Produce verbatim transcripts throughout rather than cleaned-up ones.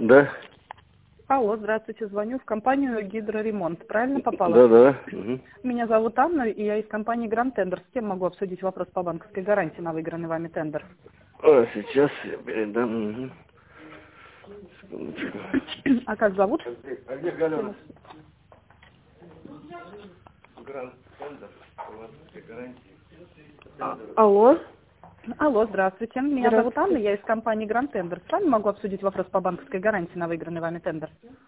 Да. Алло, здравствуйте, звоню в компанию «Гидроремонт». Правильно попала? Да, да. Угу. Меня зовут Анна, и я из компании «Гранд Тендер». С кем могу обсудить вопрос по банковской гарантии на выигранный вами тендер? А, сейчас я передам. Угу. Секундочку. А как зовут? А где Галена? Гранд Тендер, банковской гарантии. А, алло. Алло, здравствуйте. Меня зовут Анна, Здравствуйте. я из компании «Гранд Тендер». С вами могу обсудить вопрос по банковской гарантии на выигранный вами тендер?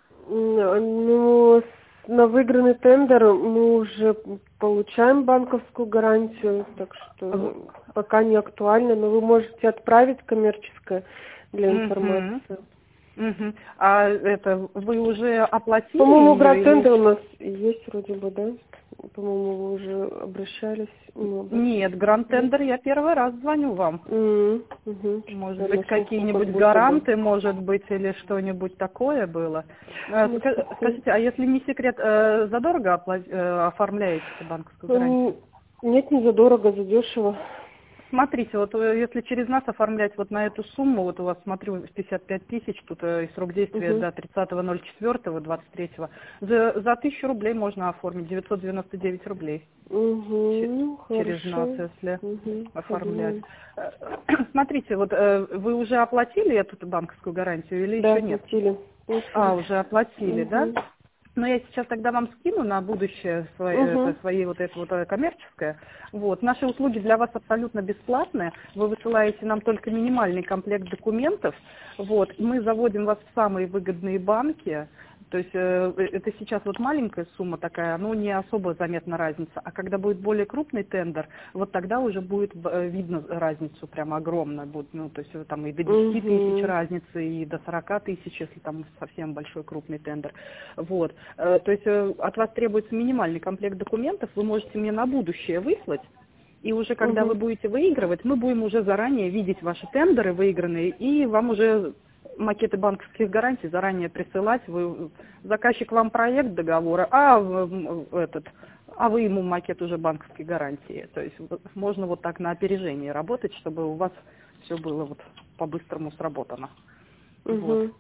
Ну, с- на выигранный тендер мы уже получаем банковскую гарантию, так что пока не актуально, но вы можете отправить коммерческое для информации. Угу. А это вы уже оплатили? По-моему, ее Гранд или Тендер у еще? нас есть вроде бы, да? По-моему, вы уже обращались. Ну, обращались. Нет, Гранд Тендер, я первый раз звоню вам. М, мгм. Может Что-то на быть, слуху какие-нибудь как будто бы. гаранты, может быть, или что-нибудь такое было? Э, Ну, ска- такое. Скажите, а если не секрет, э, задорого опла- э, оформляете банковскую гарантию? М, Нет, не задорого, задешево. Смотрите, вот э, если через нас оформлять вот на эту сумму, вот у вас, смотрю, пятьдесят пять тысяч, тут э, и срок действия Угу. до тридцатого ноль четвёртого двадцать третьего, за, за тысячу рублей можно оформить, девятьсот девяносто девять рублей. Че- Угу, Через нас, хорошо. если Угу, оформлять. подумаем. Э, Смотрите, вот э, вы уже оплатили эту банковскую гарантию или Да, еще нет? платили. А, Платили. уже оплатили, да? Угу. Но я сейчас тогда вам скину на будущее свои, Угу. это, свои вот это вот э, коммерческое. Вот. Наши услуги для вас абсолютно бесплатные. Вы высылаете нам только минимальный комплект документов. Вот. Мы заводим вас в самые выгодные банки. То есть э, это сейчас вот маленькая сумма такая, ну не особо заметна разница. А когда будет более крупный тендер, вот тогда уже будет э, видно разницу прямо огромная. Будет, ну, то есть э, там и до десяти тысяч Угу. разницы, и до сорока тысяч, если там совсем большой крупный тендер. Вот. Э, То есть э, от вас требуется минимальный комплект документов, вы можете мне на будущее выслать. И уже когда вы Угу. будете выигрывать, мы будем уже заранее видеть ваши тендеры выигранные, и вам уже макеты банковских гарантий заранее присылать. Вы, заказчик вам проект договора, а в- этот, а вы ему макет уже банковской гарантии. То есть вот можно вот так на опережение работать, чтобы у вас все было вот по-быстрому сработано. Вот. Угу.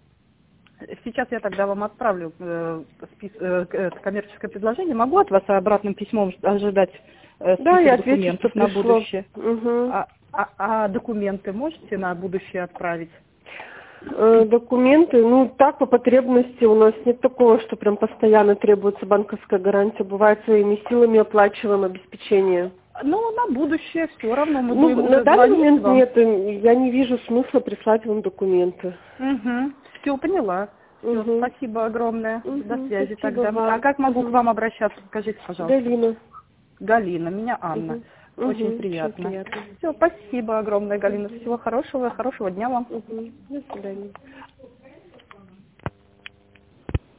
Сейчас я тогда вам отправлю э, спис- э, к- это коммерческое предложение. Могу от вас обратным письмом ожидать э, Да, я список отвечу, что документов на пришло. будущее? Угу. А, а- а документы можете на будущее отправить? Э, документы, ну так по потребности у нас нет такого, что прям постоянно требуется банковская гарантия. Бывает своими силами оплачиваем обеспечение. Ну, на будущее все равно мы Ну, будем на уже данный звонить момент вам. нет, э, я не вижу смысла прислать вам документы. Угу. Все, поняла. Все, Угу. спасибо огромное. До Угу. связи Спасибо тогда. А вам. как могу к Угу. вам обращаться? Скажите, пожалуйста. Галина. Галина, меня Анна. Угу. Очень Угу. Очень приятно. приятно. Все, спасибо огромное, Галина. Всего хорошего, хорошего дня вам. Угу. До свидания.